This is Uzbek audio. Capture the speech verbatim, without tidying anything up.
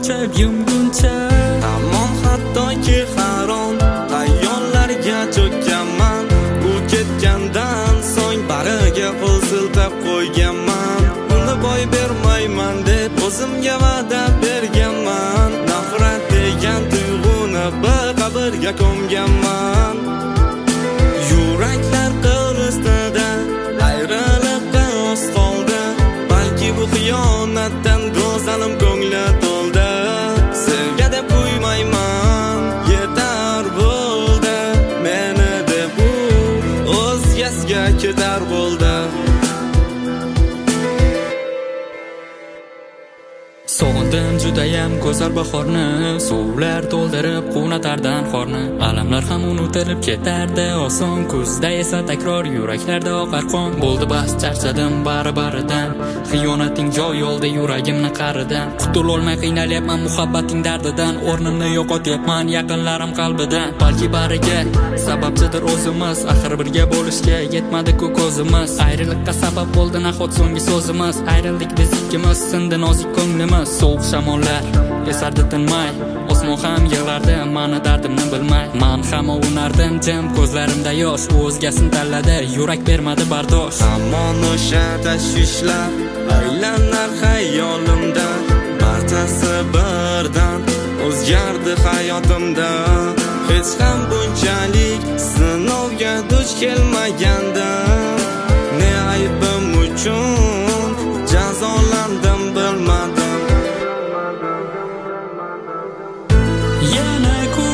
ochib yumguncha Tamom hattoki haron Ayollarga cho'kkanman U ketgandan so'ng bariga qo'l siltab qo'yganman Uni boy bermayman deb o'zimga va'da berganman Nafrat degan tuyg'uni bir qabrga ko'mganman Yuraklar qiristida ayriliqqa oz qoldi Balki bu xiyonatdan go'zalim ko'ngli to'ldi Sevga deb qo'ymayman yetar bo'ldi Meni deb u o'zgasiga ketar bo'ldi Sog'indim judayam go'zal bahorni Suvlar to'ldirib quvnatardan qorni Alamlar ham unutilib ketardi Oson kuzda esa takror yuraklarda oqar qon Bo'ldi bas charchadim bari-baridan Xiyonating joy oldi yuragimni qaridan Qutulolmay qiynalyapman muhabbating dardidan O'rnimni yo'qotyapman yaqinlarim qalbidan Balki bariga sababchidir o'zimiz Axir birga bo'lishga yetmadi-ku ko'zimiz Ayriliqqa sabab bo'ldi nahot so'nggi so'zimiz Ayrildik biz ikkimiz sindi nozik ko'nglimiz Sovuq shamollar esardi tinmay Osmon ham yig'lardi mani dardimni bilmay Man ham ovunardim jim ko'zlarimda yosh U o'zgasini tanladi yurak bermadi bardosh Hamon o'sha tashvishlar aylanar xayolimda Barchasi birdan o'zgardi hayotimda Hech ham bunchalik sinovga duch kelmagandim Ne aybim uchun jazolandim bilmadim Yana ku